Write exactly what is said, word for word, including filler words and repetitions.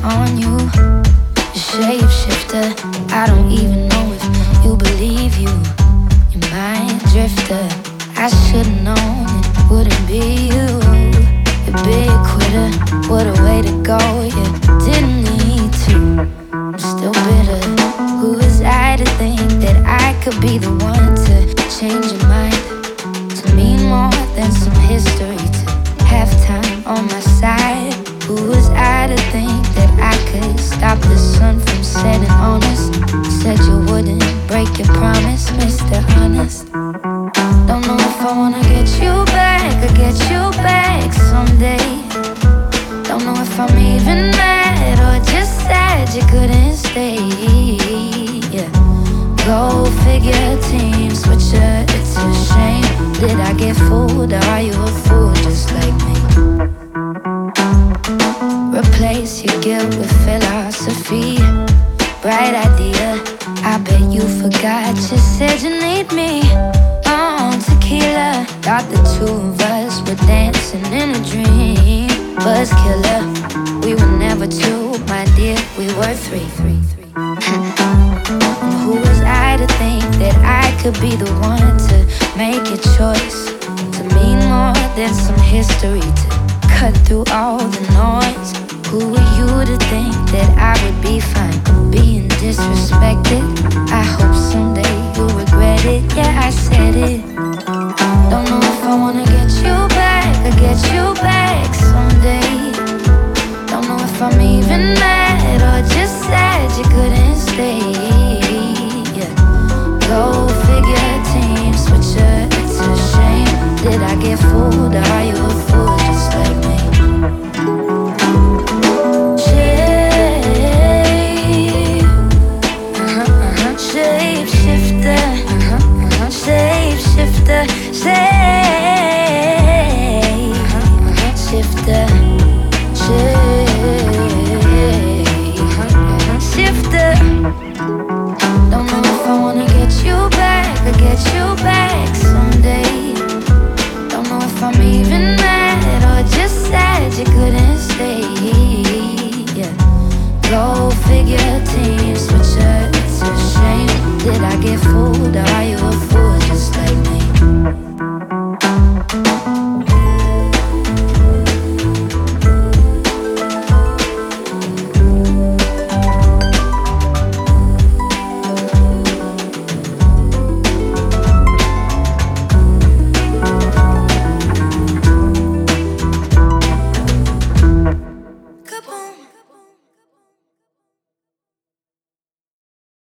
on you. A shapeshifter, I don't even know if you believe you. Your mind drifter, I should've known it wouldn't be you. You big quitter, what a way to go. You didn't need to. I'm still bitter. Who was I to think that I could be the one to change your mind? To mean more than some history, to have time on my side. Who was I to think that I could stop the sun from setting on us? Said you wouldn't break your promise, Mister Honest. Don't know if I wanna get you back or get you back someday. Don't know if I'm even mad or just sad you couldn't stay. Yeah. Go figure, team switcher, it's a shame. Did I get fooled or are you a fool just like me? Replace your guilt with philosophy. Bright idea, I bet you forgot. You said you need me on tequila. Thought the two of us were dancing in a dream. Buzz killer, we were never two, my dear, we were three. three, three. And who was I to think that I could be the one to make a choice? To mean more than some history, to cut through all the noise. Who were you to think that I would be fine being disrespected? I hope someday you'll regret it. Yeah, I said it. Don't know if I wanna get you back or get you